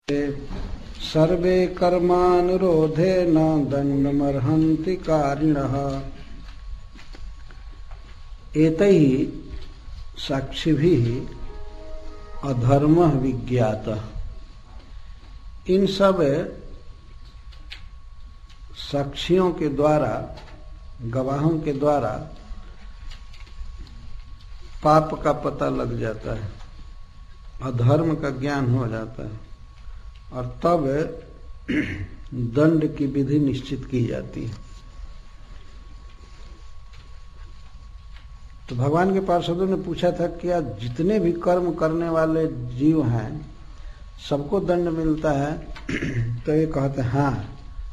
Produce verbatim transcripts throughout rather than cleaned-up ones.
सर्वे कर्मानुरोधेन दण्डमर्हन्ति कारिणः। एतैः साक्षिभिः अधर्मः विज्ञातः। इन सब साक्षियों के द्वारा, गवाहों के द्वारा पाप का पता लग जाता है, अधर्म का ज्ञान हो जाता है और तब दंड की विधि निश्चित की जाती है। तो भगवान के पार्षदों ने पूछा था कि क्या जितने भी कर्म करने वाले जीव हैं सबको दंड मिलता है? तो ये कहते हैं हाँ,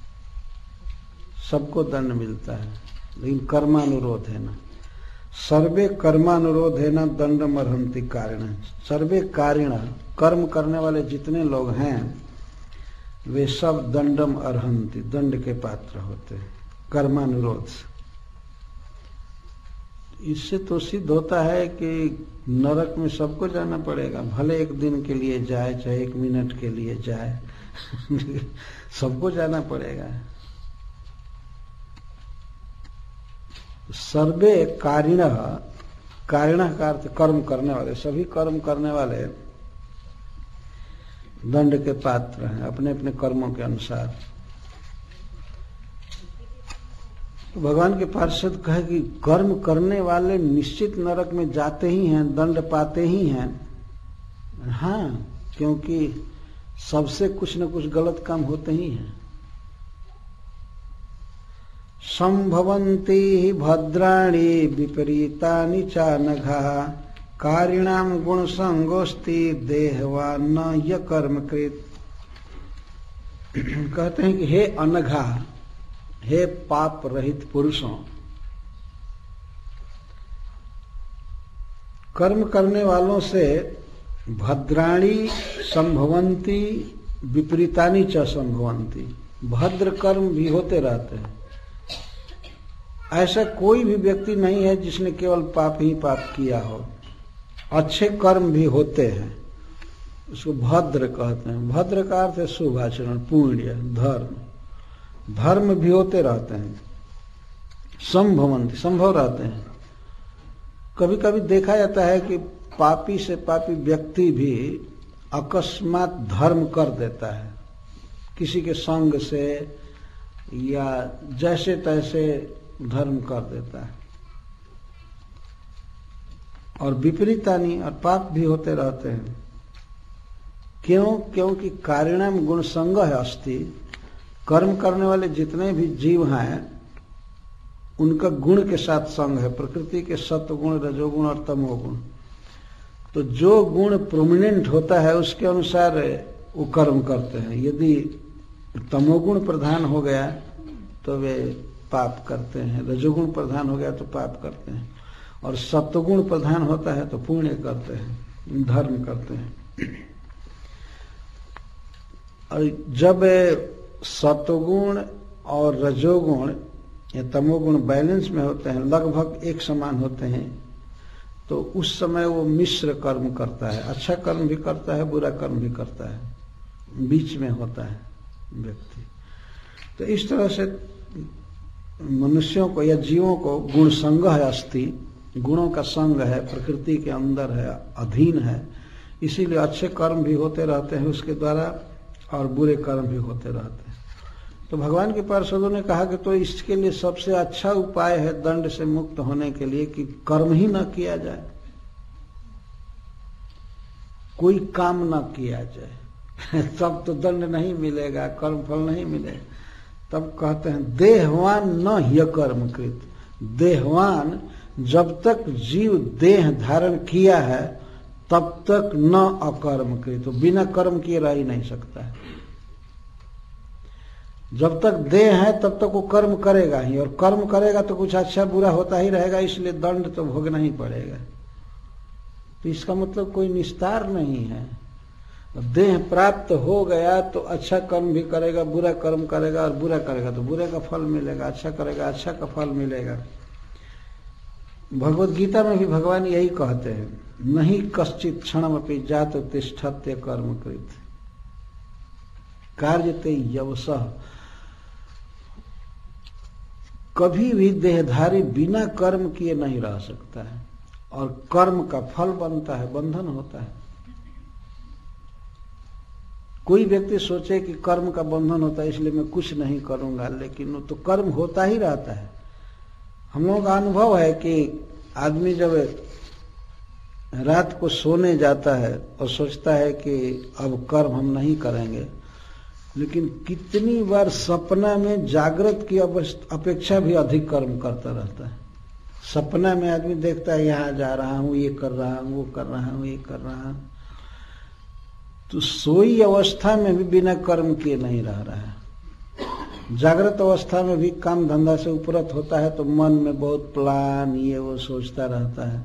सबको दंड मिलता है, लेकिन कर्मानुरोध है ना। सर्वे कर्मानुरोध है ना दंडमर्हन्ति कारिण। सर्वे कारिण, कर्म करने वाले जितने लोग हैं वे सब दंडम अर्हन्ति, दंड के पात्र होते हैं कर्मानुरोध। इससे तो सिद्ध होता है कि नरक में सबको जाना पड़ेगा, भले एक दिन के लिए जाए चाहे एक मिनट के लिए जाए सबको जाना पड़ेगा। सर्वे कारिण, कारिण का अर्थ कर्म करने वाले, सभी कर्म करने वाले दंड के पात्र हैं अपने अपने कर्मों के अनुसार। तो भगवान के पार्षद कहे कि कर्म करने वाले निश्चित नरक में जाते ही हैं, दंड पाते ही हैं। हाँ, क्योंकि सबसे कुछ न कुछ गलत काम होते ही हैं। संभवन्ति भद्राणि विपरीतानि च नघा कारिणाम गुण संगोस्ति देहवान न य कर्मकृत। कहते हैं कि हे अनघा, हे पाप रहित पुरुषों, कर्म करने वालों से भद्राणि संभवन्ति विपरीतानि च संभवन्ति। भद्र कर्म भी होते रहते हैं। ऐसा कोई भी व्यक्ति नहीं है जिसने केवल पाप ही पाप किया हो। अच्छे कर्म भी होते हैं, उसको भद्र कहते हैं। भद्र का अर्थ है शुभ आचरण, पुण्य, धर्म। धर्म भी होते रहते हैं, संभवन्ति, संभव रहते हैं। कभी कभी देखा जाता है कि पापी से पापी व्यक्ति भी अकस्मात धर्म कर देता है, किसी के संग से या जैसे तैसे धर्म कर देता है। और विपरीतानि, और पाप भी होते रहते हैं। क्यों? क्योंकि कारिणाम गुण संग है अस्ति। कर्म करने वाले जितने भी जीव हैं उनका गुण के साथ संग है, प्रकृति के सत्वगुण, रजोगुण और तमोगुण। तो जो गुण प्रोमिनेंट होता है उसके अनुसार वो कर्म करते हैं। यदि तमोगुण प्रधान हो गया तो वे पाप करते हैं, रजोगुण प्रधान हो गया तो पाप करते हैं, और सत्वगुण प्रधान होता है तो पुण्य करते हैं, धर्म करते हैं। और जब सत्वगुण और रजोगुण या तमोगुण बैलेंस में होते हैं, लगभग एक समान होते हैं, तो उस समय वो मिश्र कर्म करता है। अच्छा कर्म भी करता है, बुरा कर्म भी करता है, बीच में होता है व्यक्ति। तो इस तरह से मनुष्यों को या जीवों को गुण संग है अस्ति, गुणों का संग है, प्रकृति के अंदर है, अधीन है। इसीलिए अच्छे कर्म भी होते रहते हैं उसके द्वारा और बुरे कर्म भी होते रहते हैं। तो भगवान के पार्षदों ने कहा कि तो इसके लिए सबसे अच्छा उपाय है दंड से मुक्त होने के लिए कि कर्म ही न किया जाए, कोई काम न किया जाए तब तो दंड नहीं मिलेगा, कर्म फल नहीं मिलेगा। तब कहते हैं देहवान न ह्य कर्मकृत। देहवान, जब तक जीव देह धारण किया है तब तक न अकर्मकृत, तो बिना कर्म किए रह ही नहीं सकता है। जब तक देह है तब तक वो कर्म करेगा ही, और कर्म करेगा तो कुछ अच्छा बुरा होता ही रहेगा, इसलिए दंड तो भोगना ही पड़ेगा। तो इसका मतलब कोई निस्तार नहीं है। देह प्राप्त हो गया तो अच्छा कर्म भी करेगा, बुरा कर्म करेगा, और बुरा करेगा तो बुरे का फल मिलेगा, अच्छा करेगा अच्छा का फल मिलेगा। भगवत गीता में भी भगवान यही कहते हैं, नहीं कश्चित क्षणमपि जात तिष्ठत्य कर्मकृत। कार्यते यवसः। कभी भी देहधारी बिना कर्म किए नहीं रह सकता है, और कर्म का फल बनता है, बंधन होता है। कोई व्यक्ति सोचे कि कर्म का बंधन होता है इसलिए मैं कुछ नहीं करूंगा, लेकिन तो कर्म होता ही रहता है। हम लोगों का अनुभव है कि आदमी जब रात को सोने जाता है और सोचता है कि अब कर्म हम नहीं करेंगे, लेकिन कितनी बार सपना में जागृत की अपेक्षा भी अधिक कर्म करता रहता है। सपना में आदमी देखता है यहाँ जा रहा हूं, ये कर रहा हूं, वो कर रहा हूं, ये कर रहा हूं, तो सोई अवस्था में भी बिना कर्म किए नहीं रह रहा है। जागृत अवस्था में भी काम धंधा से उपरत होता है तो मन में बहुत प्लान ये वो सोचता रहता है।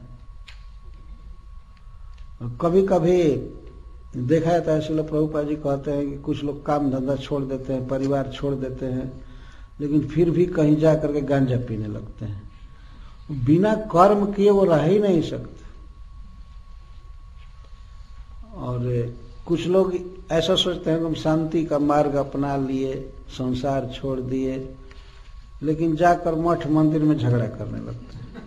और कभी कभी देखा जाता है, श्रील प्रभुपाद जी कहते हैं कि कुछ लोग काम धंधा छोड़ देते हैं, परिवार छोड़ देते हैं, लेकिन फिर भी कहीं जा करके गांजा पीने लगते हैं। बिना कर्म किए वो रह ही नहीं सकते। और कुछ लोग ऐसा सोचते हैं कि हम शांति का मार्ग अपना लिए, संसार छोड़ दिए, लेकिन जाकर मठ मंदिर में झगड़ा करने लगते हैं।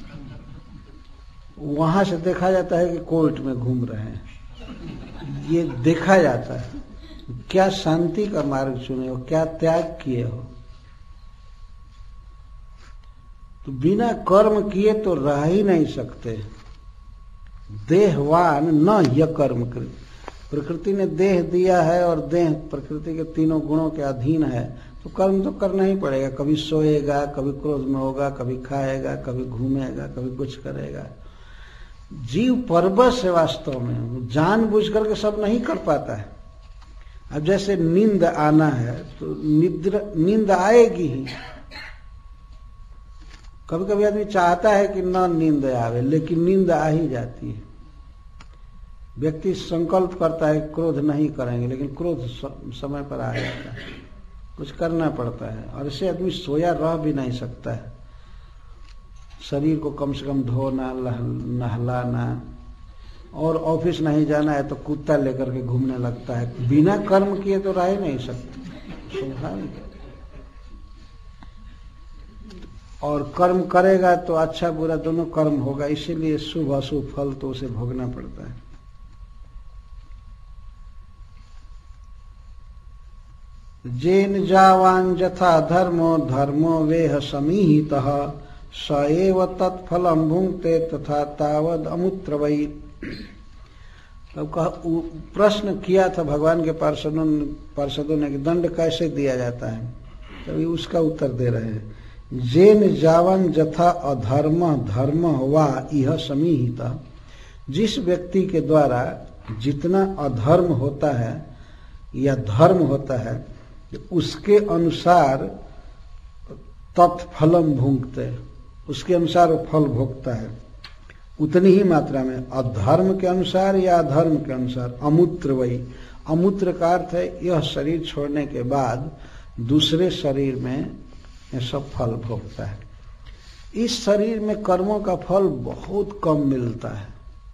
वहां से देखा जाता है कि कोर्ट में घूम रहे हैं। ये देखा जाता है क्या शांति का मार्ग चुने हो, क्या त्याग किए हो। तो बिना कर्म किए तो रह ही नहीं सकते। देहवान न य कर्म कृत। प्रकृति ने देह दिया है और देह प्रकृति के तीनों गुणों के अधीन है, तो कर्म तो करना ही पड़ेगा। कभी सोएगा, कभी क्रोध में होगा, कभी खाएगा, कभी घूमेगा, कभी कुछ करेगा। जीव परबस है वास्तव में, जानबूझ करके सब नहीं कर पाता है। अब जैसे नींद आना है तो निद्र नींद आएगी ही। कभी कभी आदमी चाहता है कि न नींद आवे, लेकिन नींद आ ही जाती है। व्यक्ति संकल्प करता है क्रोध नहीं करेंगे, लेकिन क्रोध समय पर आ जाता है, कुछ करना पड़ता है। और इससे आदमी सोया रह भी नहीं सकता है। शरीर को कम से कम धोना, नहलाना, और ऑफिस नहीं जाना है तो कुत्ता लेकर के घूमने लगता है। बिना कर्म किए तो रह ही नहीं सकते, स्वाभाविक है। और कर्म करेगा तो अच्छा बुरा दोनों कर्म होगा, इसीलिए शुभ अशुभ फल तो उसे भोगना पड़ता है। जेन जावान जथा धर्मो धर्मो वेह समीहितः स एव तत्फलम भुंक्ते तथा तावद अमुत्र वै। तब कहा प्रश्न किया था भगवान के पार्षदों पार्षदों ने कि दंड कैसे दिया जाता है, तभी उसका उत्तर दे रहे हैं। जेन जावन जथा अधर्म धर्म वा इह समीहिता। जिस व्यक्ति के द्वारा जितना अधर्म होता है या धर्म होता है, उसके अनुसार तत्फलम भुंक्ते, उसके अनुसार वो फल भोगता है उतनी ही मात्रा में। अधर्म के अनुसार या अधर्म के अनुसार। अमूत्र वही, अमूत्र का अर्थ है यह शरीर छोड़ने के बाद दूसरे शरीर में यह सब फल भोगता है। इस शरीर में कर्मों का फल बहुत कम मिलता है।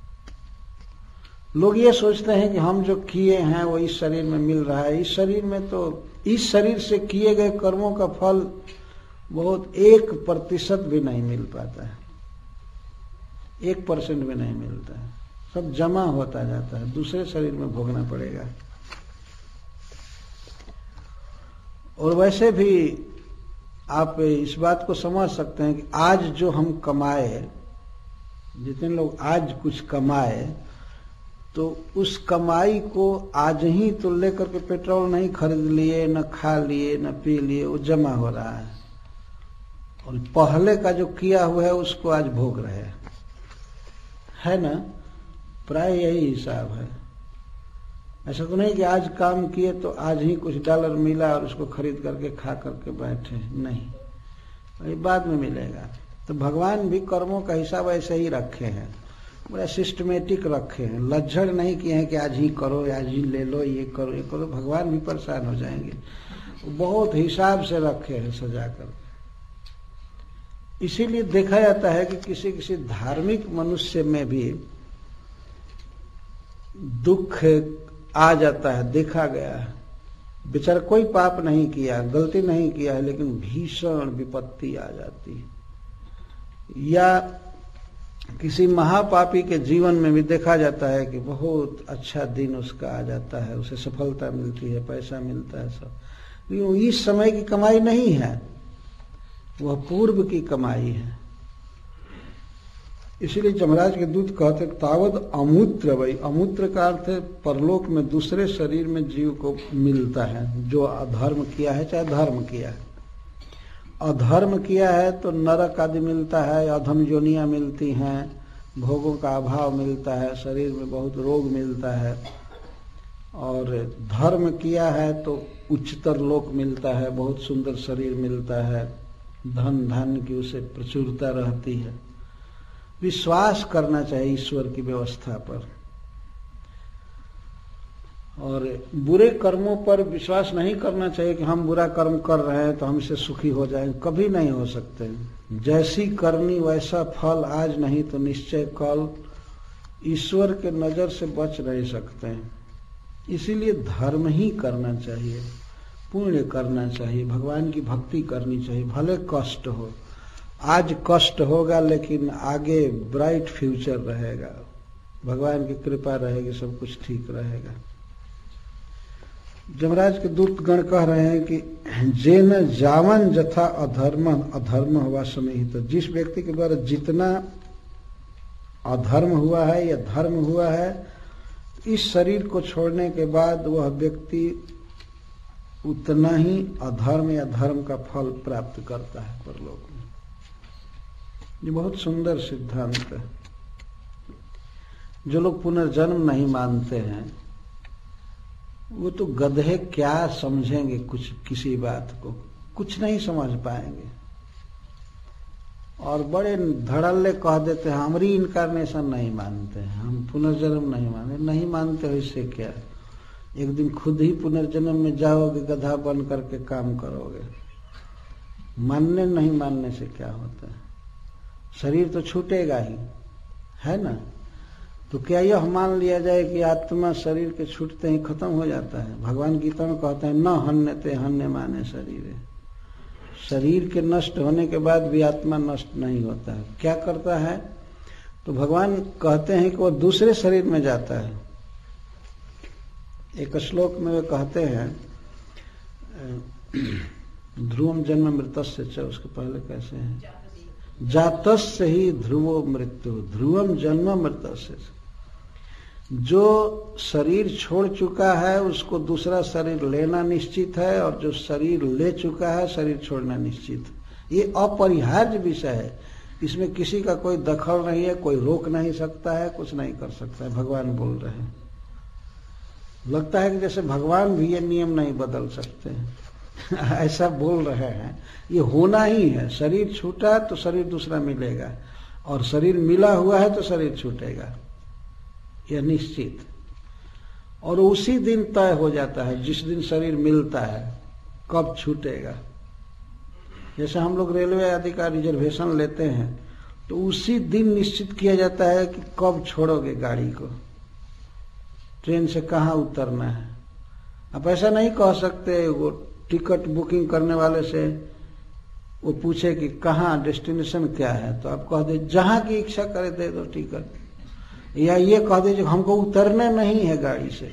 लोग ये सोचते हैं कि हम जो किए हैं वो इस शरीर में मिल रहा है। इस शरीर में तो इस शरीर से किए गए कर्मों का फल बहुत एक प्रतिशत भी नहीं मिल पाता है, एक परसेंट भी नहीं मिलता है। सब जमा होता जाता है, दूसरे शरीर में भोगना पड़ेगा। और वैसे भी आप इस बात को समझ सकते हैं कि आज जो हम कमाए, जितने लोग आज कुछ कमाए, तो उस कमाई को आज ही तो लेकर के पेट्रोल नहीं खरीद लिए, न खा लिए, न पी लिए, वो जमा हो रहा है। और पहले का जो किया हुआ है उसको आज भोग रहे हैं, है ना। प्राय यही हिसाब है। ऐसा तो नहीं कि आज काम किए तो आज ही कुछ डॉलर मिला और उसको खरीद करके खा करके बैठे, नहीं, ये बाद में मिलेगा। तो भगवान भी कर्मों का हिसाब ऐसे ही रखे हैं, बड़ा सिस्टमेटिक रखे हैं। लज्जड़ नहीं किए हैं कि आज ही करो, आज ही ले लो, ये करो ये करो, भगवान भी परेशान हो जाएंगे। बहुत हिसाब से रखे हैं सजा कर। इसीलिए देखा जाता है कि किसी किसी धार्मिक मनुष्य में भी दुख आ जाता है, देखा गया है। बेचारा कोई पाप नहीं किया, गलती नहीं किया है, लेकिन भीषण विपत्ति आ जाती है। या किसी महापापी के जीवन में भी देखा जाता है कि बहुत अच्छा दिन उसका आ जाता है, उसे सफलता मिलती है, पैसा मिलता है, सब। लेकिन इस समय की कमाई नहीं है, वह पूर्व की कमाई है। इसीलिए जमराज के दूत कहते तावत अमूत्र वही, अमूत्र का अर्थ है परलोक में दूसरे शरीर में जीव को मिलता है जो अधर्म किया है चाहे धर्म किया है। अधर्म किया है तो नरक आदि मिलता है, अधम योनियां मिलती हैं, भोगों का अभाव मिलता है, शरीर में बहुत रोग मिलता है। और धर्म किया है तो उच्चतर लोक मिलता है, बहुत सुंदर शरीर मिलता है, धन धान्य की उसे प्रचुरता रहती है। विश्वास करना चाहिए ईश्वर की व्यवस्था पर, और बुरे कर्मों पर विश्वास नहीं करना चाहिए कि हम बुरा कर्म कर रहे हैं तो हम इससे सुखी हो जाएंगे, कभी नहीं हो सकते। जैसी करनी वैसा फल, आज नहीं तो निश्चय कल, ईश्वर के नजर से बच नहीं सकते हैं। इसीलिए धर्म ही करना चाहिए, पुण्य करना चाहिए, भगवान की भक्ति करनी चाहिए, भले कष्ट हो। आज कष्ट होगा लेकिन आगे ब्राइट फ्यूचर रहेगा, भगवान की कृपा रहेगी, सब कुछ ठीक रहेगा। जमराज के दूत गण कह रहे हैं कि जेन जावन जथा अधर्म अधर्म हुआ समय, तो जिस व्यक्ति के द्वारा जितना अधर्म हुआ है या धर्म हुआ है, इस शरीर को छोड़ने के बाद वह व्यक्ति उतना ही अधर्म या धर्म का फल प्राप्त करता है परलोक में। ये बहुत सुंदर सिद्धांत है। जो लोग पुनर्जन्म नहीं मानते हैं वो तो गधे क्या समझेंगे, कुछ किसी बात को कुछ नहीं समझ पाएंगे, और बड़े धड़ल्ले कह देते हैं हम री इनकारनेशन नहीं मानते हैं, हम पुनर्जन्म नहीं मानते। नहीं मानते हो इससे क्या, एक दिन खुद ही पुनर्जन्म में जाओगे, गधा बन करके काम करोगे। मानने नहीं मानने से क्या होता है, शरीर तो छूटेगा ही, है ना। तो क्या यह मान लिया जाए कि आत्मा शरीर के छूटते ही खत्म हो जाता है? भगवान गीता में कहते हैं न हन्यते हन्य माने शरीर, शरीर के नष्ट होने के बाद भी आत्मा नष्ट नहीं होता है। क्या करता है? तो भगवान कहते हैं कि वह दूसरे शरीर में जाता है। एक श्लोक में वे कहते हैं ध्रुवम जन्म मृतस्य च, उसके पहले कैसे है, जातस्य ही ध्रुवो मृत्यु, ध्रुवम जन्म मृतस्य। जो शरीर छोड़ चुका है उसको दूसरा शरीर लेना निश्चित है, और जो शरीर ले चुका है शरीर छोड़ना निश्चित है। ये अपरिहार्य विषय है, इसमें किसी का कोई दखल नहीं है, कोई रोक नहीं सकता है, कुछ नहीं कर सकता है। भगवान बोल रहे हैं, लगता है कि जैसे भगवान भी ये नियम नहीं बदल सकते हैं ऐसा बोल रहे हैं। ये होना ही है, शरीर छूटा तो शरीर दूसरा मिलेगा, और शरीर मिला हुआ है तो शरीर छूटेगा, यह निश्चित। और उसी दिन तय हो जाता है जिस दिन शरीर मिलता है कब छूटेगा। जैसे हम लोग रेलवे आदि का रिजर्वेशन लेते हैं तो उसी दिन निश्चित किया जाता है कि कब छोड़ोगे गाड़ी को, ट्रेन से कहाँ उतरना है। आप ऐसा नहीं कह सकते वो टिकट बुकिंग करने वाले से वो पूछे कि कहाँ डेस्टिनेशन क्या है, तो आप कह दे जहां की इच्छा करे दे दो टिकट, या ये कह दे हमको उतरना नहीं है गाड़ी से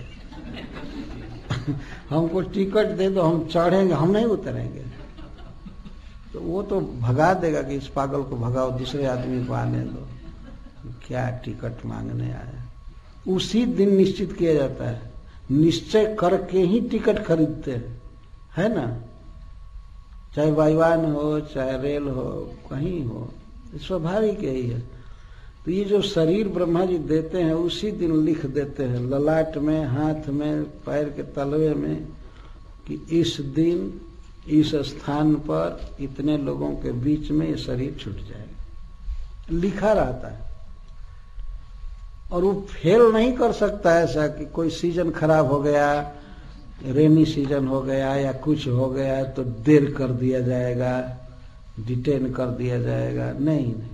हमको टिकट दे दो, हम चढ़ेंगे, हम नहीं उतरेंगे। तो वो तो भगा देगा कि इस पागल को भगाओ, दूसरे आदमी को आने दो, क्या टिकट मांगने आया। उसी दिन निश्चित किया जाता है, निश्चय करके ही टिकट खरीदते हैं, है ना। चाहे वायुयान हो चाहे रेल हो, कहीं हो, स्वाभाविक यही है। तो ये जो शरीर ब्रह्मा जी देते हैं उसी दिन लिख देते हैं ललाट में, हाथ में, पैर के तलवे में कि इस दिन इस स्थान पर इतने लोगों के बीच में ये शरीर छूट जाएगा, लिखा रहता है। और वो फेल नहीं कर सकता ऐसा कि कोई सीजन खराब हो गया, रेनी सीजन हो गया या कुछ हो गया तो देर कर दिया जाएगा, डिटेन कर दिया जाएगा, नहीं नहीं,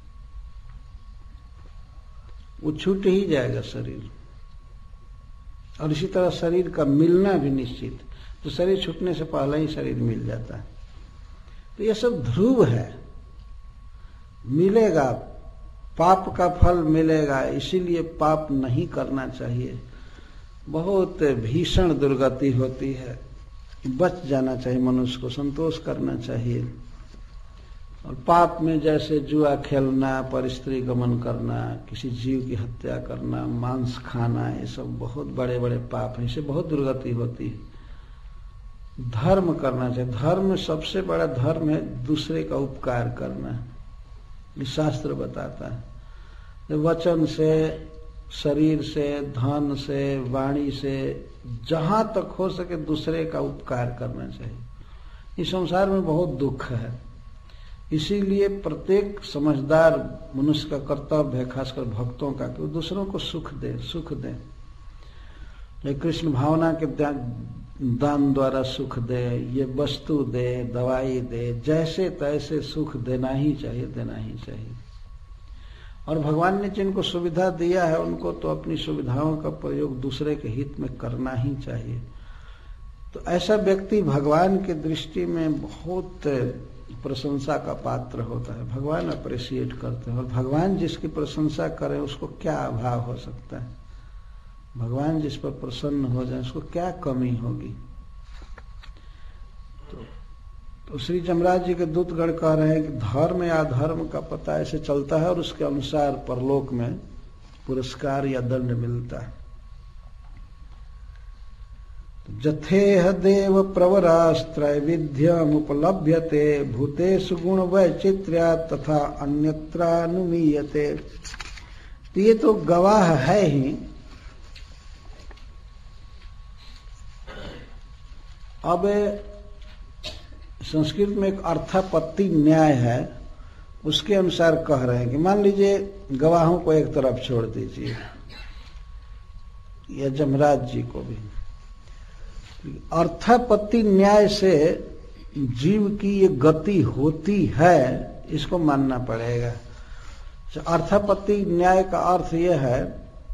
वो छूट ही जाएगा शरीर। और इसी तरह शरीर का मिलना भी निश्चित। तो शरीर छूटने से पहले ही शरीर मिल जाता है। तो ये सब ध्रुव है, मिलेगा, पाप का फल मिलेगा, इसीलिए पाप नहीं करना चाहिए। बहुत भीषण दुर्गति होती है, बच जाना चाहिए, मनुष्य को संतोष करना चाहिए। और पाप में जैसे जुआ खेलना, परस्त्री गमन करना, किसी जीव की हत्या करना, मांस खाना, ये सब बहुत बड़े बड़े पाप हैं, इससे बहुत दुर्गति होती है। धर्म करना चाहिए, धर्म सबसे बड़ा धर्म है दूसरे का उपकार करना, ये शास्त्र बताता है। वचन से, शरीर से, धन से, वाणी से, जहां तक हो सके दूसरे का उपकार करना चाहिए। इस संसार में बहुत दुख है, इसीलिए प्रत्येक समझदार मनुष्य का कर्तव्य है, खासकर भक्तों का, कि वो दूसरों को सुख दे, सुख दे। ये कृष्ण भावना के दान द्वारा सुख दे, ये वस्तु दे, दवाई दे, जैसे तैसे सुख देना ही चाहिए, देना ही चाहिए। और भगवान ने जिनको सुविधा दिया है उनको तो अपनी सुविधाओं का प्रयोग दूसरे के हित में करना ही चाहिए। तो ऐसा व्यक्ति भगवान की दृष्टि में बहुत प्रशंसा का पात्र होता है, भगवान अप्रिशिएट करते हैं। और भगवान जिसकी प्रशंसा करे उसको क्या अभाव हो सकता है, भगवान जिस पर प्रसन्न हो जाए उसको क्या कमी होगी। तो, तो श्री जमराज जी के दूतगण कह रहे हैं कि धर्म या अधर्म का पता ऐसे चलता है और उसके अनुसार परलोक में पुरस्कार या दंड मिलता है। जथेह देव प्रवरास्त्रैविध्यम उपलभ्यते भूतेषु गुण वैचित्र्या तथा अन्यत्रानुमीयते। तो ये तो गवाह है ही। अब संस्कृत में एक अर्थापत्ति न्याय है, उसके अनुसार कह रहे हैं कि मान लीजिए गवाहों को एक तरफ छोड़ दीजिए या जमराज जी को भी, अर्थापत्ति न्याय से जीव की ये गति होती है, इसको मानना पड़ेगा। अर्थापत्ति न्याय का अर्थ यह है,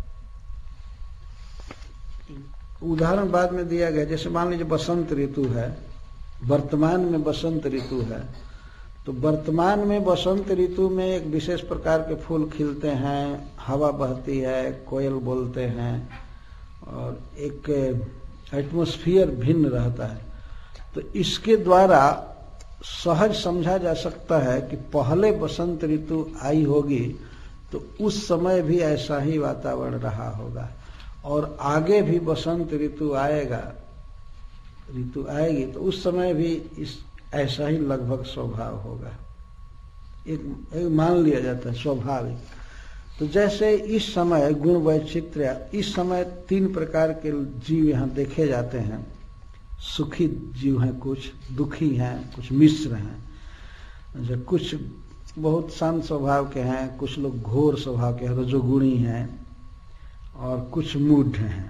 उदाहरण बाद में दिया गया, जैसे मान लीजिए बसंत ऋतु है, वर्तमान में बसंत ऋतु है, तो वर्तमान में बसंत ऋतु में एक विशेष प्रकार के फूल खिलते हैं, हवा बहती है, कोयल बोलते हैं और एक एटमॉस्फेयर भिन्न रहता है। तो इसके द्वारा सहज समझा जा सकता है कि पहले बसंत ऋतु आई होगी तो उस समय भी ऐसा ही वातावरण रहा होगा और आगे भी बसंत ऋतु आएगा, ऋतु आएगी तो उस समय भी इस ऐसा ही लगभग स्वभाव होगा। एक, एक मान लिया जाता है स्वाभाविक। तो जैसे इस समय गुण वैचित्र्य, इस समय तीन प्रकार के जीव यहाँ देखे जाते हैं। सुखी जीव हैं, कुछ दुखी हैं, कुछ मिश्र हैं। जो कुछ बहुत शांत स्वभाव के हैं, कुछ लोग घोर स्वभाव के हैं, रजोगुणी हैं, और कुछ मूढ़ हैं,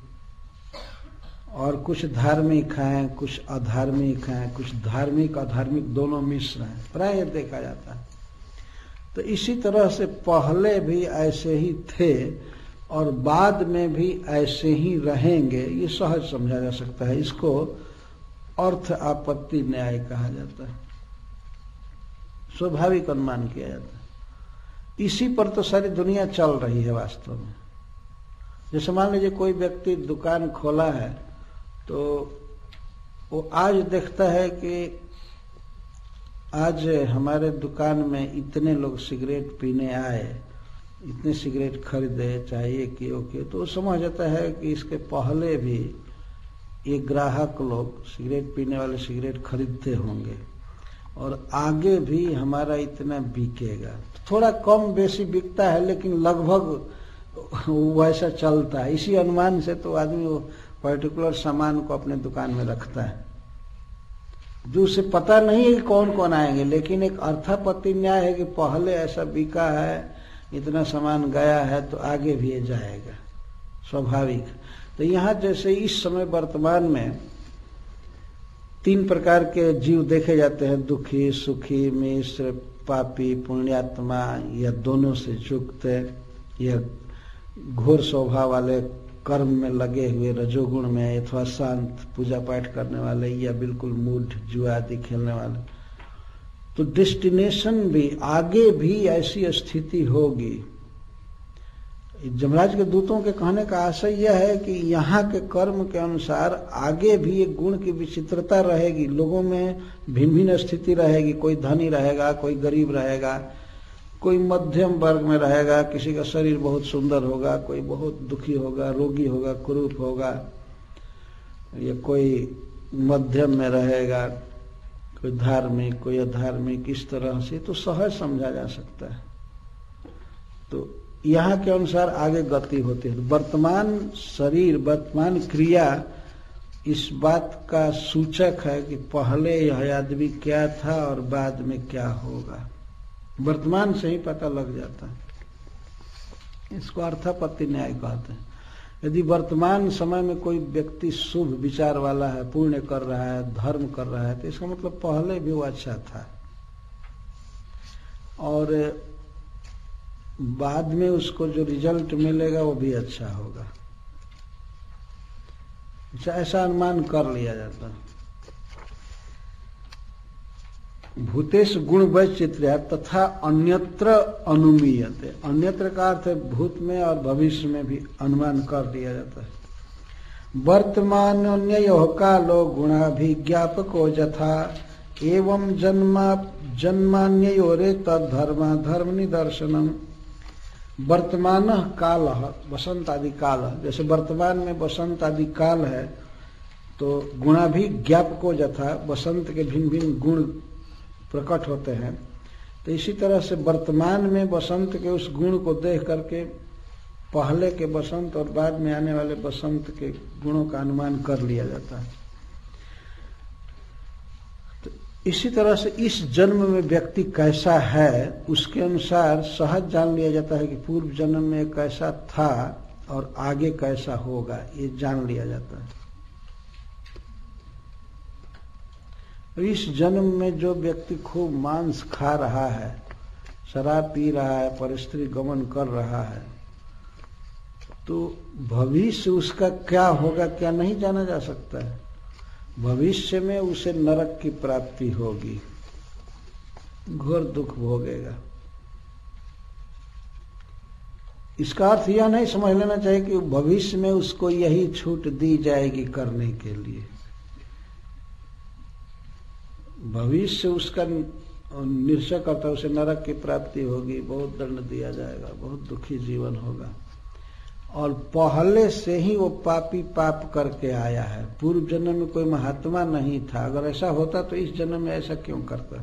और कुछ धार्मिक हैं, कुछ अधार्मिक हैं, कुछ धार्मिक अधार्मिक दोनों मिश्र हैं, प्राय देखा जाता है। तो इसी तरह से पहले भी ऐसे ही थे और बाद में भी ऐसे ही रहेंगे, ये सहज समझा जा सकता है। इसको अर्थ आपत्ति न्याय कहा जाता है, स्वाभाविक अनुमान किया जाता है। इसी पर तो सारी दुनिया चल रही है वास्तव में। जैसे मान लीजिए कोई व्यक्ति दुकान खोला है तो वो आज देखता है कि आज हमारे दुकान में इतने लोग सिगरेट पीने आए, इतने सिगरेट खरीदे, चाहे ये कि वो कि, तो वो समझ जाता है कि इसके पहले भी ये ग्राहक लोग सिगरेट पीने वाले सिगरेट खरीदते होंगे और आगे भी हमारा इतना बिकेगा। थोड़ा कम बेसी बिकता है लेकिन लगभग वैसा चलता है। इसी अनुमान से तो आदमी वो पर्टिकुलर सामान को अपने दुकान में रखता है, जो उसे पता नहीं है कि कौन कौन आएंगे, लेकिन एक अर्थापत्ति न्याय है कि पहले ऐसा बिका है, इतना सामान गया है तो आगे भी ये जाएगा, स्वाभाविक। तो यहाँ जैसे इस समय वर्तमान में तीन प्रकार के जीव देखे जाते हैं, दुखी, सुखी, मिश्र, पापी, पुण्यात्मा, या दोनों से युक्त, या घोर स्वभाव वाले, कर्म में लगे हुए रजोगुण में, अथवा शांत पूजा पाठ करने वाले, या बिल्कुल मूढ़ जुआ आदि खेलने वाले, तो डेस्टिनेशन भी आगे भी ऐसी स्थिति होगी। जमराज के दूतों के कहने का आशय यह है कि यहाँ के कर्म के अनुसार आगे भी एक गुण की विचित्रता रहेगी, लोगों में भिन्न भिन्न स्थिति रहेगी। कोई धनी रहेगा, कोई गरीब रहेगा, कोई मध्यम वर्ग में रहेगा, किसी का शरीर बहुत सुंदर होगा, कोई बहुत दुखी होगा, रोगी होगा, कुरूप होगा, या कोई मध्यम में रहेगा, कोई धार्मिक, कोई अधार्मिक, इस तरह से तो सहज समझा जा सकता है। तो यहाँ के अनुसार आगे गति होती है। वर्तमान शरीर, वर्तमान क्रिया इस बात का सूचक है कि पहले यह आदमी क्या था और बाद में क्या होगा। वर्तमान से ही पता लग जाता है। इसको अर्थापत्ति न्याय कहते हैं। यदि वर्तमान समय में कोई व्यक्ति शुभ विचार वाला है, पुण्य कर रहा है, धर्म कर रहा है, तो इसका मतलब पहले भी वो अच्छा था, और बाद में उसको जो रिजल्ट मिलेगा वो भी अच्छा होगा, ऐसा अनुमान कर लिया जाता है। भूतेश गुण वैचित्र्य तथा अन्यत्र अनुमीयते। अन्यत्र का अर्थ है भूत में और भविष्य में भी अनुमान कर लिया जाता है। वर्तमान अन्यो कालो गुणाभिज्ञापको यथा एवं जन्मा जन्मान्योरे तद्धर्मा धर्म निदर्शनम। वर्तमान काल वसंत आदि काल, जैसे वर्तमान में वसंत आदि काल है तो गुणाभिज्ञापको यथा, वसंत के भिन्न भिन्न गुण प्रकट होते हैं, तो इसी तरह से वर्तमान में वसंत के उस गुण को देख करके पहले के वसंत और बाद में आने वाले वसंत के गुणों का अनुमान कर लिया जाता है। तो इसी तरह से इस जन्म में व्यक्ति कैसा है उसके अनुसार सहज जान लिया जाता है कि पूर्व जन्म में कैसा था और आगे कैसा होगा, ये जान लिया जाता है। इस जन्म में जो व्यक्ति खूब मांस खा रहा है, शराब पी रहा है, परस्त्री गमन कर रहा है, तो भविष्य उसका क्या होगा क्या नहीं जाना जा सकता है। भविष्य में उसे नरक की प्राप्ति होगी, घोर दुख भोगेगा। इसका अर्थ यह नहीं समझ लेना चाहिए कि भविष्य में उसको यही छूट दी जाएगी करने के लिए। भविष्य उसका निश्चय करता है, उसे नरक की प्राप्ति होगी, बहुत दंड दिया जाएगा, बहुत दुखी जीवन होगा, और पहले से ही वो पापी पाप करके आया है। पूर्व जन्म में कोई महात्मा नहीं था, अगर ऐसा होता तो इस जन्म में ऐसा क्यों करता।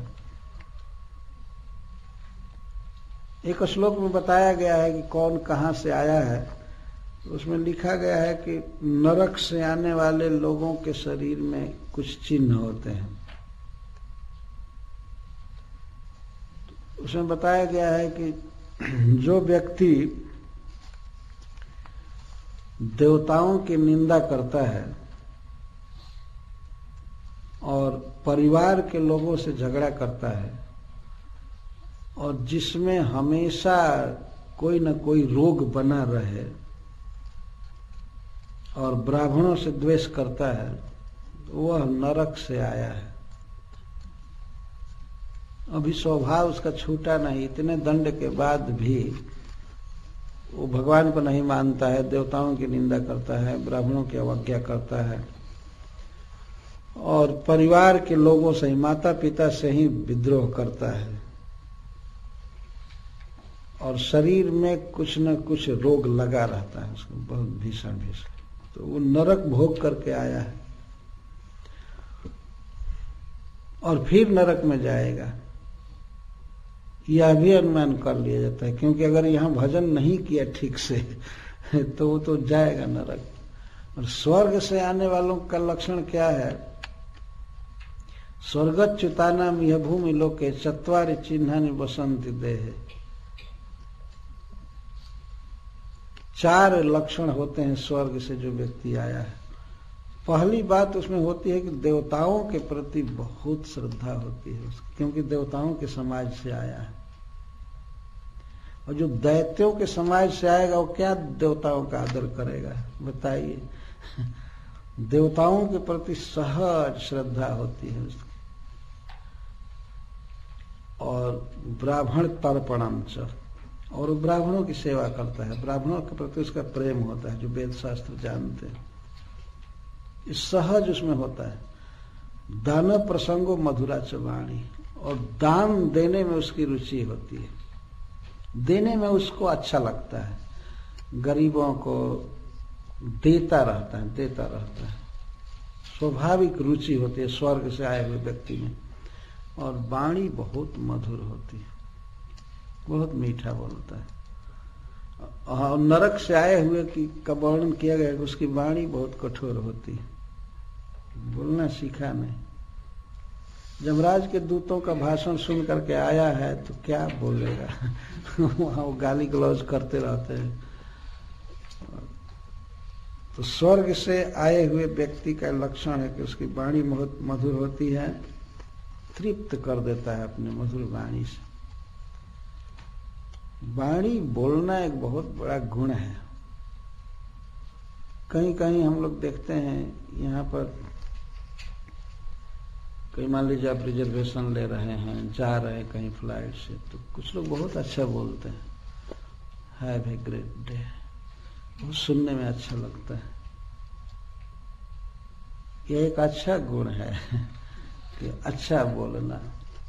एक श्लोक में बताया गया है कि कौन कहां से आया है, उसमें लिखा गया है कि नरक से आने वाले लोगों के शरीर में कुछ चिन्ह होते हैं। उसमें बताया गया है कि जो व्यक्ति देवताओं की निंदा करता है और परिवार के लोगों से झगड़ा करता है और जिसमें हमेशा कोई न कोई रोग बना रहे और ब्राह्मणों से द्वेष करता है, वह नरक से आया है। अभी स्वभाव उसका छूटा नहीं, इतने दंड के बाद भी वो भगवान को नहीं मानता है, देवताओं की निंदा करता है, ब्राह्मणों की अवज्ञा करता है और परिवार के लोगों से ही, माता पिता से ही विद्रोह करता है और शरीर में कुछ न कुछ रोग लगा रहता है उसको, बहुत भीषण भीषण। तो वो नरक भोग करके आया है और फिर नरक में जाएगा, यह भी अनुमान कर लिया जाता है। क्योंकि अगर यहाँ भजन नहीं किया ठीक से तो वो तो जाएगा नरक। और स्वर्ग से आने वालों का लक्षण क्या है? स्वर्गच्युतानाम यह भूमि लोके चत्वारि चिन्हानि वसंति देहे। चार लक्षण होते हैं स्वर्ग से जो व्यक्ति आया है। पहली बात उसमें होती है कि देवताओं के प्रति बहुत श्रद्धा होती है उसकी, क्योंकि देवताओं के समाज से आया है। और जो दैत्यों के समाज से आएगा वो क्या देवताओं का आदर करेगा बताइए। देवताओं के प्रति सहज श्रद्धा होती है उसकी। और ब्राह्मण तर्पणम च, और ब्राह्मणों की सेवा करता है, ब्राह्मणों के प्रति उसका प्रेम होता है, जो वेद शास्त्र जानते हैं, इस सहज उसमें होता है। दान प्रसंगो मधुरा च वाणी, और दान देने में उसकी रुचि होती है, देने में उसको अच्छा लगता है, गरीबों को देता रहता है देता रहता है स्वाभाविक रुचि होती है स्वर्ग से आए हुए व्यक्ति में। और वाणी बहुत मधुर होती है, बहुत मीठा बोलता है। और नरक से आए हुए की का वर्णन किया गया है, उसकी वाणी बहुत कठोर होती है, बोलना सीखा नहीं। यमराज के दूतों का भाषण सुन करके आया है तो क्या बोलेगा। वहां वो गाली गलौज करते रहते हैं। तो स्वर्ग से आए हुए व्यक्ति का लक्षण है कि उसकी वाणी बहुत मधुर होती है, तृप्त कर देता है अपने मधुर वाणी से। वाणी बोलना एक बहुत बड़ा गुण है। कहीं कहीं हम लोग देखते हैं यहाँ पर, कहीं मान लीजिए आप रिजर्वेशन ले रहे हैं, जा रहे हैं कहीं फ्लाइट से, तो कुछ लोग बहुत अच्छा बोलते हैं, हैव ए ग्रेट डे, वो सुनने में अच्छा लगता है। यह एक अच्छा गुण है कि अच्छा बोलना।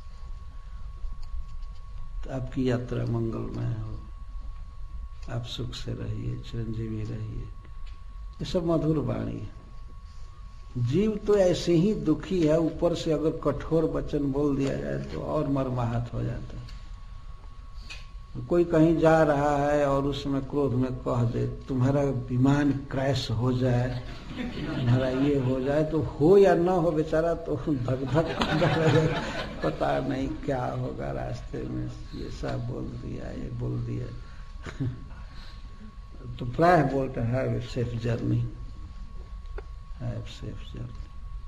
तो आपकी यात्रा मंगलमय हो, आप सुख से रहिए, चिरंजीवी रहिए, ये सब मधुर वाणी है। जीव तो ऐसे ही दुखी है, ऊपर से अगर कठोर वचन बोल दिया जाए तो और मर्माहत हो जाता है। कोई कहीं जा रहा है और उसमें क्रोध में कह दे तुम्हारा विमान क्रैश हो जाए, तुम्हारा ये हो जाए, तो हो या ना हो बेचारा तो धक धक पता नहीं क्या होगा रास्ते में, ये सब बोल दिया ये बोल दिया। तो प्राय बोलते हैं safe journey, have safe journey.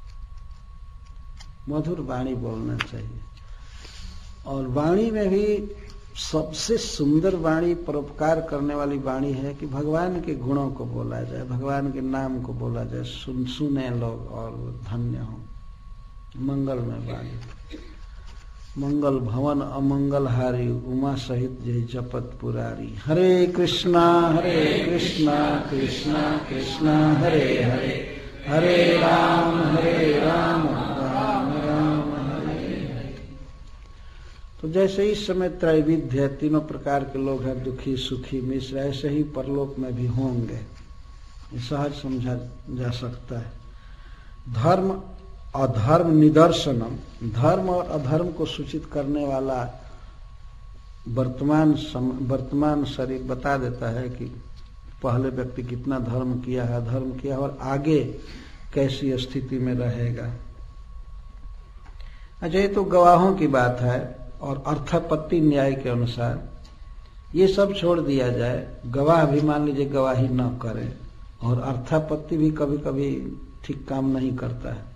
मधुर वाणी बोलना चाहिए। और वाणी में भी सबसे सुंदर वाणी, परोपकार करने वाली वाणी है कि भगवान के गुणों को बोला जाए, भगवान के नाम को बोला जाए, सुन सुने लोग और धन्य हो। मंगल में वाणी, मंगल भवन अमंगल हारी, उमा सहित जय जपत पुरारी। हरे कृष्णा हरे कृष्णा कृष्णा कृष्णा हरे हरे, हरे राम हरे राम राम राम हरे हरे। तो जैसे इस समय त्रैविध्य है, तीनों प्रकार के लोग हैं, दुखी सुखी मिश्र, ऐसे ही परलोक में भी होंगे, ये सहज समझा जा सकता है। धर्म अधर्म निदर्शनम, धर्म और अधर्म को सूचित करने वाला वर्तमान वर्तमान शरीर बता देता है कि पहले व्यक्ति कितना धर्म किया है, धर्म किया है, और आगे कैसी स्थिति में रहेगा। अच्छा, ये तो गवाहों की बात है। और अर्थापत्ति न्याय के अनुसार ये सब छोड़ दिया जाए, गवाह भी मान लीजिए गवाही न करे, और अर्थापत्ति भी कभी कभी ठीक काम नहीं करता है,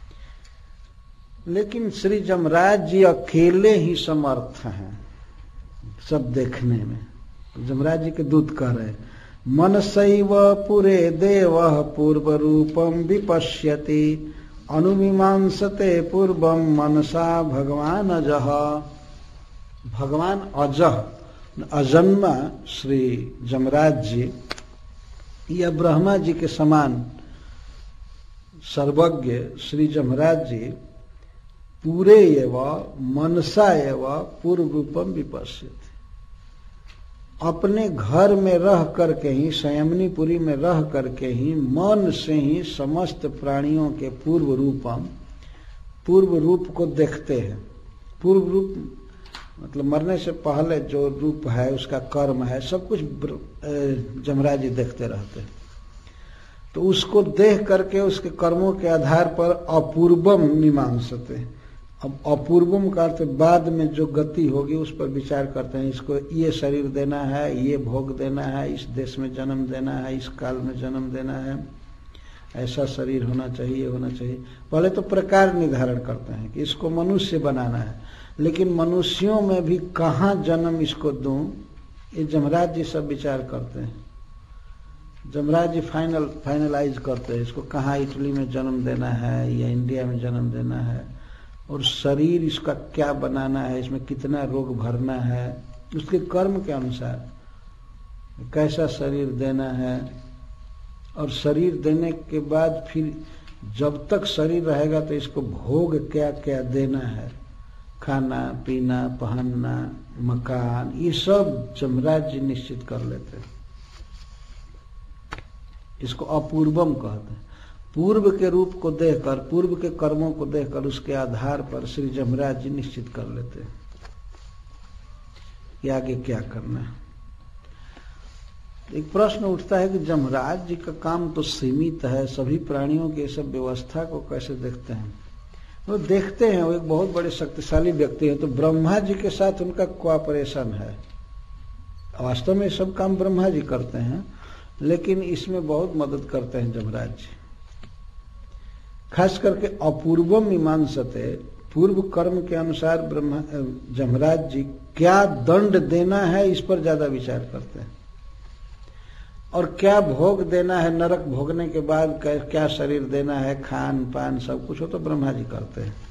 लेकिन श्री जमराज जी अकेले ही समर्थ हैं सब देखने में। जमराज जी के दूत कह रहे, मनसैव पुरे देवः पूर्व रूपम विपश्यति, अनुमीमांसते पूर्वम मनसा भगवान अजह। भगवान अजह, अजन्मा श्री जमराज जी या ब्रह्मा जी के समान सर्वज्ञ श्री जमराज जी पूरे एवं मनसा एवं पूर्व रूपम विपश्यति, अपने घर में रह करके ही, संयमनीपुरी में रह करके ही, मन से ही समस्त प्राणियों के पूर्व रूपम, पूर्व रूप को देखते हैं। पूर्व रूप मतलब मरने से पहले जो रूप है, उसका कर्म है, सब कुछ जमराज जी देखते रहते हैं। तो उसको देख करके उसके कर्मों के आधार पर अपूर्वम मीमांसते, अब अपूर्वम का अर्थ बाद में जो गति होगी उस पर विचार करते हैं। इसको ये शरीर देना है, ये भोग देना है, इस देश में जन्म देना है, इस काल में जन्म देना है, ऐसा शरीर होना चाहिए होना चाहिए। पहले तो प्रकार निर्धारण करते हैं कि इसको मनुष्य बनाना है, लेकिन मनुष्यों में भी कहाँ जन्म इसको दूं, ये जमराज जी सब विचार करते हैं। जमराज जी फाइनल फाइनलाइज करते हैं इसको, कहाँ इटली में जन्म देना है या इंडिया में जन्म देना है, और शरीर इसका क्या बनाना है, इसमें कितना रोग भरना है, उसके कर्म के अनुसार कैसा शरीर देना है, और शरीर देने के बाद फिर जब तक शरीर रहेगा तो इसको भोग क्या क्या देना है, खाना पीना पहनना मकान, ये सब जमराज जी निश्चित कर लेते हैं। इसको अपूर्वम कहते हैं। पूर्व के रूप को देखकर, पूर्व के कर्मों को देखकर उसके आधार पर श्री जमराज जी निश्चित कर लेते हैं कि आगे क्या करना है। एक प्रश्न उठता है कि जमराज जी का काम तो सीमित है, सभी प्राणियों की सब व्यवस्था को कैसे देखते हैं? वो देखते हैं, वो एक बहुत बड़े शक्तिशाली व्यक्ति हैं, तो ब्रह्मा जी के साथ उनका कोऑपरेशन है। वास्तव में सब काम ब्रह्मा जी करते हैं, लेकिन इसमें बहुत मदद करते हैं जमराज जी। खास करके अपूर्वम मीमांसते, पूर्व कर्म के अनुसार ब्रह्मा जमराज जी क्या दंड देना है इस पर ज्यादा विचार करते हैं, और क्या भोग देना है नरक भोगने के बाद, क्या शरीर देना है, खान पान सब कुछ हो तो ब्रह्मा जी करते हैं।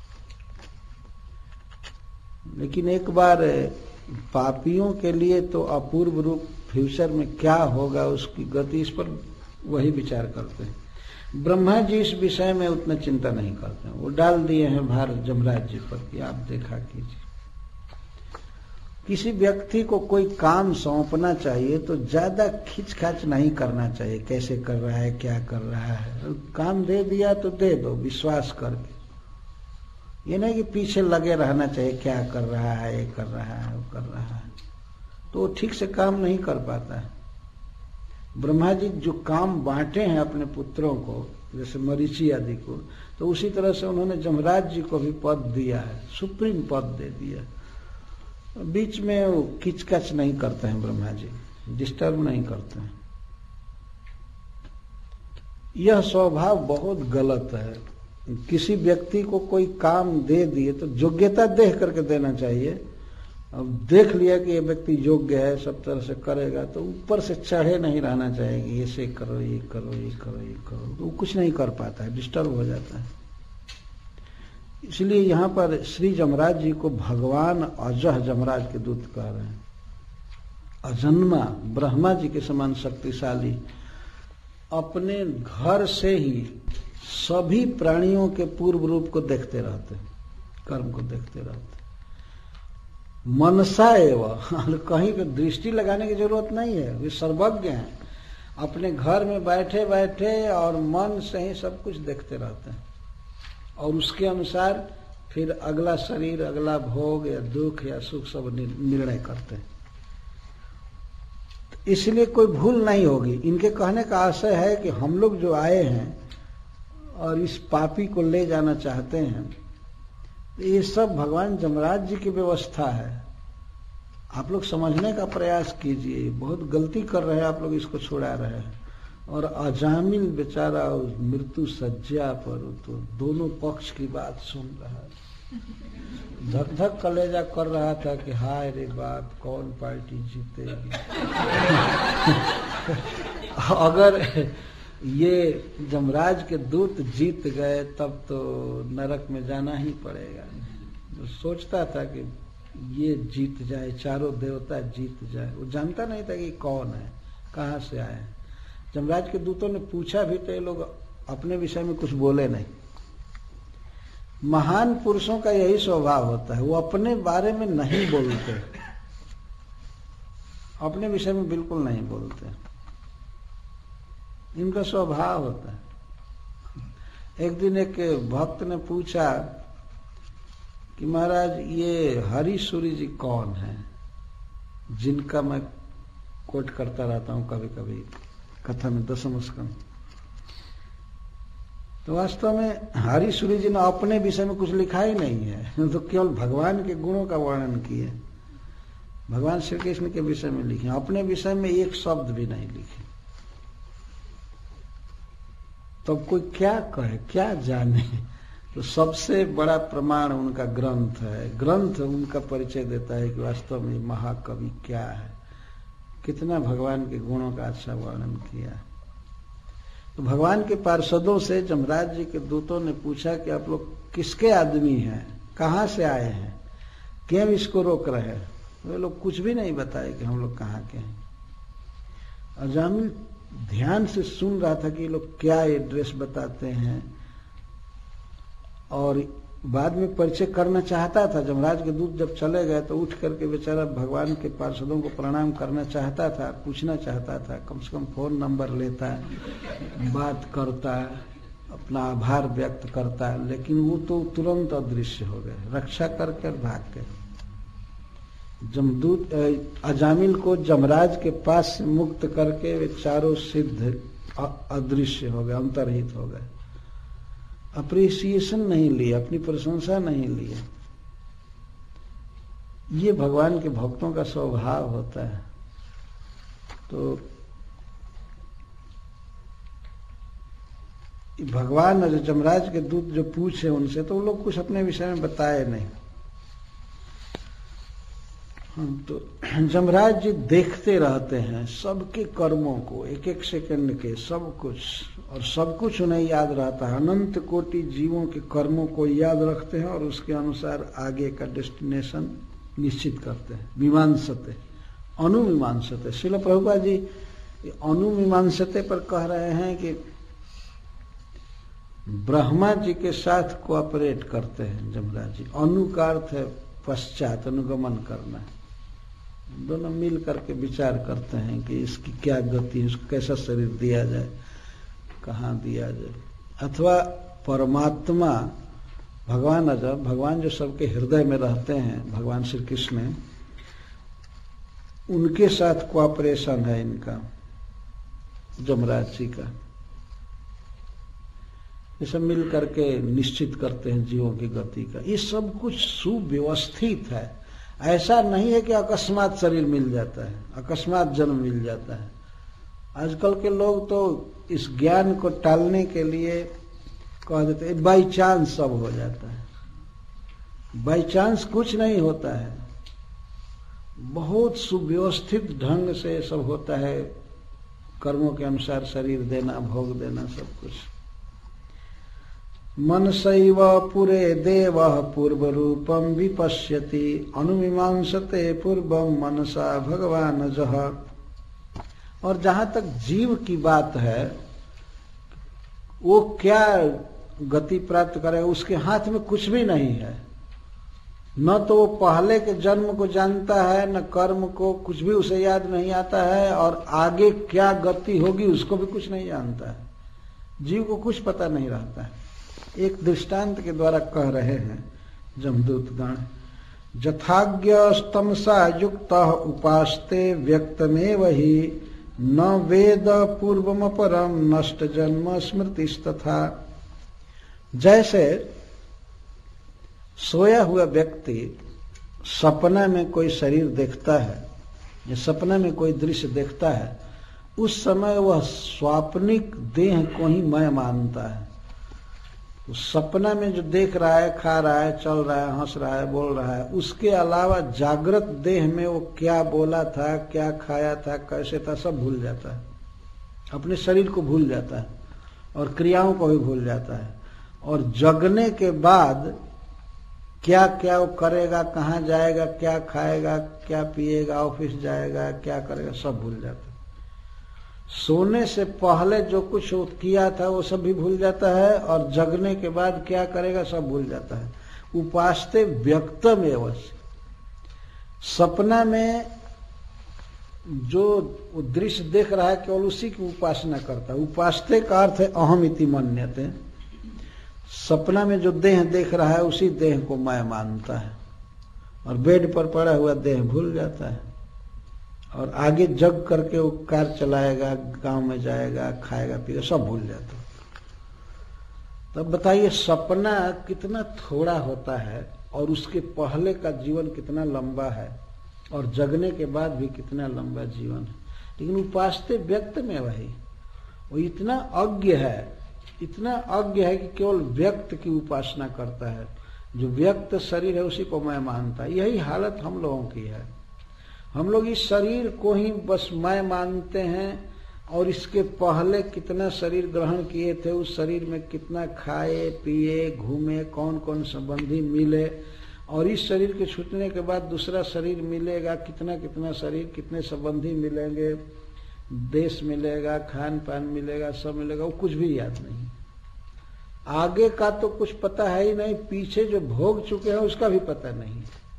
लेकिन एक बार पापियों के लिए तो अपूर्व रूप फ्यूचर में क्या होगा उसकी गति, इस पर वही विचार करते हैं। ब्रह्मा जी इस विषय में उतना चिंता नहीं करते हैं, वो डाल दिए हैं भार जमराज जी पर कि आप देखा कीजिए। किसी व्यक्ति को कोई काम सौंपना चाहिए तो ज्यादा खिंचखाच नहीं करना चाहिए, कैसे कर रहा है क्या कर रहा है, काम दे दिया तो दे दो विश्वास करके। ये नहीं कि पीछे लगे रहना चाहिए, क्या कर रहा है ये कर रहा है वो कर रहा है, तो वो ठीक से काम नहीं कर पाता है। ब्रह्मा जी जो काम बांटे हैं अपने पुत्रों को, जैसे मरीचि आदि को, तो उसी तरह से उन्होंने जमराज जी को भी पद दिया है, सुप्रीम पद दे दिया। बीच में वो किचकच नहीं करते हैं ब्रह्मा जी, डिस्टर्ब नहीं करते हैं। यह स्वभाव बहुत गलत है। किसी व्यक्ति को कोई काम दे दिए तो योग्यता देख करके देना चाहिए। अब देख लिया कि ये व्यक्ति योग्य है, सब तरह से करेगा, तो ऊपर से चढ़े नहीं रहना चाहिए कि ये से करो ये करो ये करो ये करो, तो कुछ नहीं कर पाता है, डिस्टर्ब हो जाता है। इसलिए यहाँ पर श्री जमराज जी को भगवान अजह जमराज के दूत कह रहे हैं। अजन्मा ब्रह्मा जी के समान शक्तिशाली, अपने घर से ही सभी प्राणियों के पूर्व रूप को देखते रहते हैं, कर्म को देखते रहते हैं। मनसा एवं, कहीं पे दृष्टि लगाने की जरूरत नहीं है, वे सर्वज्ञ हैं। अपने घर में बैठे बैठे और मन से ही सब कुछ देखते रहते हैं, और उसके अनुसार फिर अगला शरीर, अगला भोग या दुख या सुख सब निर्णय करते हैं। इसलिए कोई भूल नहीं होगी। इनके कहने का आशय है कि हम लोग जो आए हैं और इस पापी को ले जाना चाहते हैं, ये सब भगवान जमराज जी की व्यवस्था है। आप लोग समझने का प्रयास कीजिए, बहुत गलती कर रहे हैं आप लोग, इसको छुड़ा रहे हैं। और अजामिल बेचारा उस मृत्यु सज्जा पर तो दोनों पक्ष की बात सुन रहा है, धक धक कलेजा कर रहा था कि हाय रे बाप, कौन पार्टी जीतेगी। अगर ये जमराज के दूत जीत गए तब तो नरक में जाना ही पड़ेगा। तो सोचता था कि ये जीत जाए, चारों देवता जीत जाए। वो जानता नहीं था कि कौन है, कहाँ से आए हैं। जमराज के दूतों ने पूछा भी तो ये लोग अपने विषय में कुछ बोले नहीं। महान पुरुषों का यही स्वभाव होता है, वो अपने बारे में नहीं बोलते, अपने विषय में बिल्कुल नहीं बोलते, इनका स्वभाव होता है। एक दिन एक भक्त ने पूछा कि महाराज ये हरिसूरी जी कौन है, जिनका मैं कोट करता रहता हूं कभी कभी कथा में, दशम स्कंद। तो वास्तव में हरिसूरी जी ने अपने विषय में कुछ लिखा ही नहीं है, तो केवल भगवान के गुणों का वर्णन किए, भगवान श्री कृष्ण के विषय में लिखे, अपने विषय में एक शब्द भी नहीं लिखे। तो कोई क्या कहे, क्या जाने। तो सबसे बड़ा प्रमाण उनका ग्रंथ है। ग्रंथ उनका परिचय देता है कि वास्तव में महाकवि क्या है। कितना भगवान के गुणों का अच्छा वर्णन किया। तो भगवान के पार्षदों से जमराज जी के दूतों ने पूछा कि आप लोग किसके आदमी हैं, कहाँ से आए हैं, क्यों इसको रोक रहे हैं? वे लोग कुछ भी नहीं बताए कि हम लोग कहाँ के हैं। अजामिल ध्यान से सुन रहा था कि ये लोग क्या एड्रेस बताते हैं, और बाद में परिचय करना चाहता था। जमराज के दूत जब चले गए तो उठ करके बेचारा भगवान के पार्षदों को प्रणाम करना चाहता था, पूछना चाहता था, कम से कम फोन नंबर लेता, बात करता, अपना आभार व्यक्त करता, लेकिन वो तो तुरंत अदृश्य हो गए, रक्षा करके भाग गए। जमदूत अजामिल को जमराज के पास से मुक्त करके वे चारों सिद्ध अदृश्य हो गए, अंतर्हित हो गए। अप्रिसिएशन नहीं लिए, अपनी प्रशंसा नहीं लिए। ये भगवान के भक्तों का स्वभाव होता है। तो भगवान और जमराज के दूत जो पूछे उनसे, तो वो लोग कुछ अपने विषय में बताए नहीं। तो जमराज जी देखते रहते हैं सबके कर्मों को, एक एक सेकंड के सब कुछ, और सब कुछ उन्हें याद रहता है। अनंत कोटि जीवों के कर्मों को याद रखते हैं और उसके अनुसार आगे का डेस्टिनेशन निश्चित करते हैं। मीमांसते, अनुमीमांसते। श्रील प्रभुपाद जी अनुमीमांसते पर कह रहे हैं कि ब्रह्मा जी के साथ कोऑपरेट करते हैं जमराज जी। अनु का अर्थ है पश्चात, अनुगमन करना। दोनों मिल करके विचार करते हैं कि इसकी क्या गति है, उसको कैसा शरीर दिया जाए, कहाँ दिया जाए। अथवा परमात्मा भगवान अजब, भगवान जो सबके हृदय में रहते हैं, भगवान श्री कृष्ण, उनके साथ कोऑपरेशन है इनका, जमराज जी का। ये सब मिल करके निश्चित करते हैं जीवों की गति का। ये सब कुछ सुव्यवस्थित है। ऐसा नहीं है कि अकस्मात शरीर मिल जाता है, अकस्मात जन्म मिल जाता है। आजकल के लोग तो इस ज्ञान को टालने के लिए कह देते हैं बाई चांस सब हो जाता है। बाई चांस कुछ नहीं होता है, बहुत सुव्यवस्थित ढंग से सब होता है। कर्मों के अनुसार शरीर देना, भोग देना, सब कुछ। मनसैव पुरे देव पूर्व रूपम विपश्यति अनुमीमांसते पूर्वम मनसा भगवान जह। और जहां तक जीव की बात है, वो क्या गति प्राप्त करे, उसके हाथ में कुछ भी नहीं है। न तो वो पहले के जन्म को जानता है, न कर्म को, कुछ भी उसे याद नहीं आता है, और आगे क्या गति होगी उसको भी कुछ नहीं जानता है। जीव को कुछ पता नहीं रहता है। एक दृष्टांत के द्वारा कह रहे हैं जमदूतगण, जथाज्ञ तमसा युक्त उपास्ते व्यक्तमेव ही न वेद पूर्वम परम नष्ट जन्म स्मृतिस्तथा। जैसे सोया हुआ व्यक्ति सपना में कोई शरीर देखता है या सपना में कोई दृश्य देखता है, उस समय वह स्वाप्निक देह को ही मैं मानता है। उस सपना में जो देख रहा है, खा रहा है, चल रहा है, हंस रहा है, बोल रहा है, उसके अलावा जागृत देह में वो क्या बोला था, क्या खाया था, कैसे था, सब भूल जाता है। अपने शरीर को भूल जाता है और क्रियाओं को भी भूल जाता है। और जगने के बाद क्या क्या वो करेगा, कहाँ जाएगा, क्या खाएगा, क्या पिएगा, ऑफिस जाएगा, क्या करेगा, सब भूल जाता है। सोने से पहले जो कुछ किया था वो सब भी भूल जाता है, और जगने के बाद क्या करेगा सब भूल जाता है। उपास्ते व्यक्तम एवं, सपना में जो दृश्य देख रहा है केवल उसी की उपासना करता है। उपास्ते का अर्थ है अहम इति मन्यते। सपना में जो देह देख रहा है उसी देह को मैं मानता है, और बेड पर पड़ा हुआ देह भूल जाता है, और आगे जग करके वो कार चलाएगा, गांव में जाएगा, खाएगा पिएगा, सब भूल जाता है। तब बताइए सपना कितना थोड़ा होता है और उसके पहले का जीवन कितना लंबा है, और जगने के बाद भी कितना लंबा जीवन है। लेकिन उपास्ते व्यक्त में वही, वो इतना अज्ञ है, इतना अज्ञ है कि केवल व्यक्त की उपासना करता है। जो व्यक्त शरीर है उसी को मैं मानता है। यही हालत हम लोगों की है। हम लोग इस शरीर को ही बस मैं मानते हैं, और इसके पहले कितना शरीर ग्रहण किए थे, उस शरीर में कितना खाए पिए घूमे, कौन कौन संबंधी मिले, और इस शरीर के छूटने के बाद दूसरा शरीर मिलेगा, कितना कितना शरीर, कितने संबंधी मिलेंगे, देश मिलेगा, खान पान मिलेगा, सब मिलेगा, वो कुछ भी याद नहीं। आगे का तो कुछ पता है ही नहीं, पीछे जो भोग चुके हैं उसका भी पता नहीं।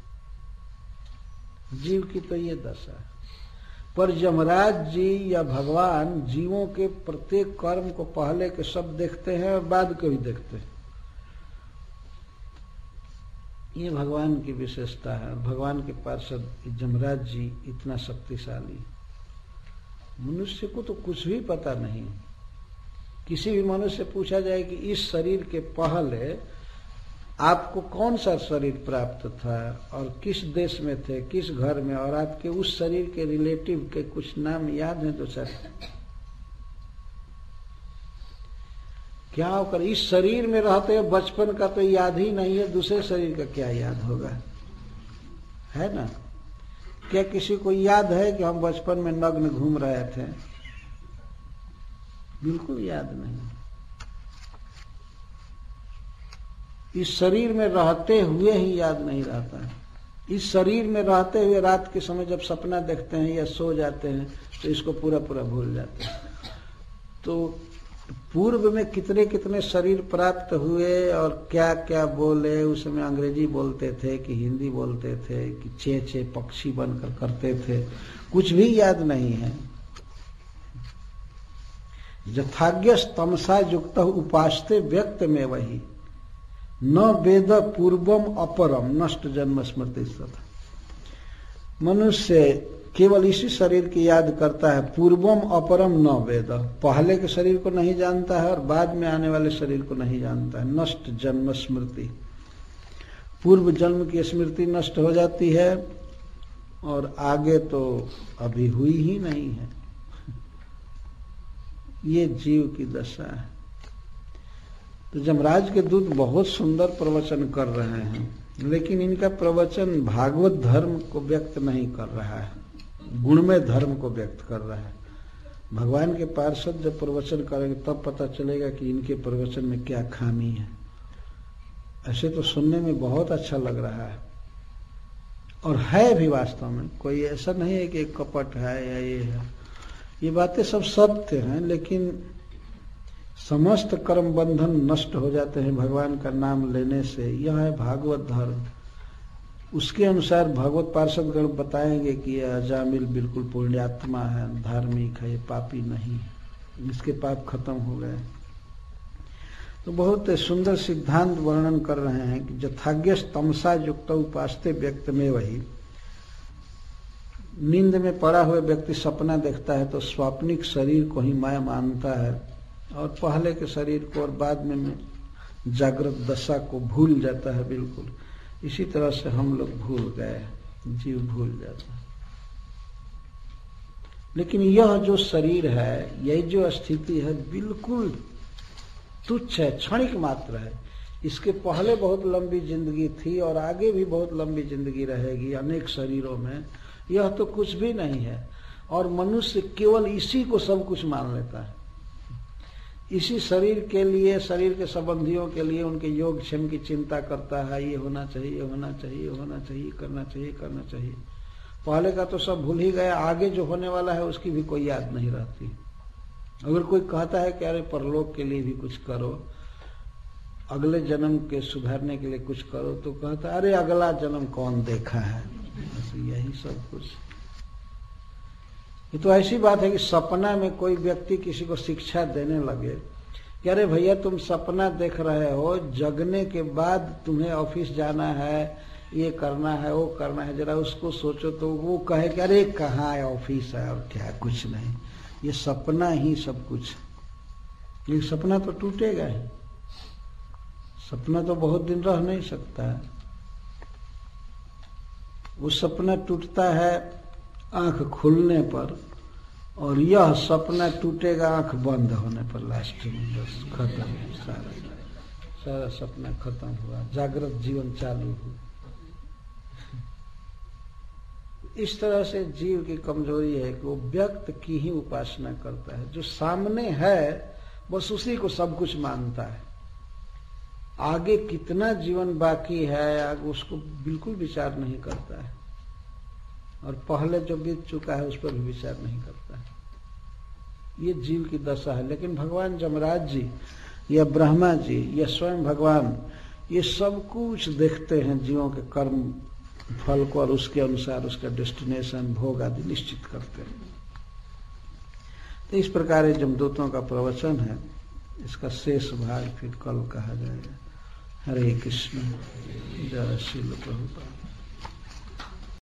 जीव की तो ये दशा है। पर यमराज जी या भगवान जीवों के प्रत्येक कर्म को पहले के सब देखते हैं और बाद के भी देखते हैं। ये भगवान की विशेषता है। भगवान के पार्षद यमराज जी इतना शक्तिशाली। मनुष्य को तो कुछ भी पता नहीं। किसी भी मनुष्य से पूछा जाए कि इस शरीर के पहले आपको कौन सा शरीर प्राप्त था और किस देश में थे, किस घर में, और आपके उस शरीर के रिलेटिव के कुछ नाम याद हैं तो सर क्या होकर, इस शरीर में रहते हैं बचपन का तो याद ही नहीं है, दूसरे शरीर का क्या याद होगा, है ना। क्या किसी को याद है कि हम बचपन में नग्न घूम रहे थे? बिल्कुल याद नहीं। इस शरीर में रहते हुए ही याद नहीं रहता है। इस शरीर में रहते हुए रात के समय जब सपना देखते हैं या सो जाते हैं तो इसको पूरा पूरा भूल जाते हैं। तो पूर्व में कितने कितने शरीर प्राप्त हुए और क्या क्या बोले, उस समय अंग्रेजी बोलते थे कि हिंदी बोलते थे कि चे चे पक्षी बनकर करते थे, कुछ भी याद नहीं है। यथाज्ञ तमसा युक्त उपासते व्यक्त में वही न वेद पूर्वम अपरम नष्ट जन्म स्मृति सत। मनुष्य केवल इसी शरीर की याद करता है, पूर्वम अपरम न वेद, पहले के शरीर को नहीं जानता है और बाद में आने वाले शरीर को नहीं जानता है। नष्ट जन्म स्मृति, पूर्व जन्म की स्मृति नष्ट हो जाती है और आगे तो अभी हुई ही नहीं है। ये जीव की दशा है। तो यमराज के दूत बहुत सुंदर प्रवचन कर रहे हैं, लेकिन इनका प्रवचन भागवत धर्म को व्यक्त नहीं कर रहा है, गुणमय धर्म को व्यक्त कर रहा है। भगवान के पार्षद जब प्रवचन करेंगे तब पता चलेगा कि इनके प्रवचन में क्या खामी है। ऐसे तो सुनने में बहुत अच्छा लग रहा है और है भी वास्तव में, कोई ऐसा नहीं है कि एक कपट है या ये है। ये बातें सब सत्य हैं, लेकिन समस्त कर्म बंधन नष्ट हो जाते हैं भगवान का नाम लेने से। यह है भागवत धर्म। उसके अनुसार भागवत पार्षद गण बताएंगे कि यह अजामिल बिल्कुल पुण्यात्मा है, धार्मिक है, ये पापी नहीं, इसके पाप खत्म हो गए। तो बहुत सुंदर सिद्धांत वर्णन कर रहे हैं कि यथाज्ञ तमसा युक्त उपासते व्यक्त में वही। नींद में पड़ा हुआ व्यक्ति सपना देखता है तो स्वाप्निक शरीर को ही माया मानता है और पहले के शरीर को और बाद में जागृत दशा को भूल जाता है बिल्कुल। इसी तरह से हम लोग भूल गए, जीव भूल जाता है। लेकिन यह जो शरीर है, यही जो स्थिति है, बिल्कुल तुच्छ है, क्षणिक मात्र है। इसके पहले बहुत लंबी जिंदगी थी और आगे भी बहुत लंबी जिंदगी रहेगी अनेक शरीरों में। यह तो कुछ भी नहीं है और मनुष्य केवल इसी को सब कुछ मान लेता है। इसी शरीर के लिए, शरीर के संबंधियों के लिए उनके योगक्षेम की चिंता करता है। ये होना चाहिए, ये होना चाहिए, ये होना चाहिए, करना चाहिए, करना चाहिए। पहले का तो सब भूल ही गया, आगे जो होने वाला है उसकी भी कोई याद नहीं रहती। अगर कोई कहता है कि अरे परलोक के लिए भी कुछ करो, अगले जन्म के सुधारने के लिए कुछ करो, तो कहता है अरे अगला जन्म कौन देखा है। बस यही सब कुछ। ये तो ऐसी बात है कि सपना में कोई व्यक्ति किसी को शिक्षा देने लगे कि अरे भैया तुम सपना देख रहे हो, जगने के बाद तुम्हें ऑफिस जाना है, ये करना है, वो करना है, जरा उसको सोचो। तो वो कहे कि अरे कहाँ है ऑफिस है और क्या, कुछ नहीं, ये सपना ही सब कुछ। ये सपना तो टूटेगा ही, सपना तो बहुत दिन रह नहीं सकता है। वो सपना टूटता है आंख खुलने पर और यह सपना टूटेगा आंख बंद होने पर। लास्ट में बस खत्म, सारा सारा सपना खत्म हुआ, जागृत जीवन चालू हुआ। इस तरह से जीव की कमजोरी है कि वो व्यक्त की ही उपासना करता है। जो सामने है बस उसी को सब कुछ मानता है। आगे कितना जीवन बाकी है आगे उसको बिल्कुल विचार नहीं करता है, और पहले जो बीत चुका है उस पर भी विचार नहीं करता है। ये जीव की दशा है। लेकिन भगवान जमराज जी या ब्रह्मा जी या स्वयं भगवान ये सब कुछ देखते हैं जीवों के कर्म फल को, और उसके अनुसार उसका डेस्टिनेशन भोग आदि निश्चित करते हैं। तो इस प्रकार जमदूतों का प्रवचन है। इसका शेष भाग फिर कल कहा जाएगा। हरे कृष्ण। जय श्री प्रभुपाद।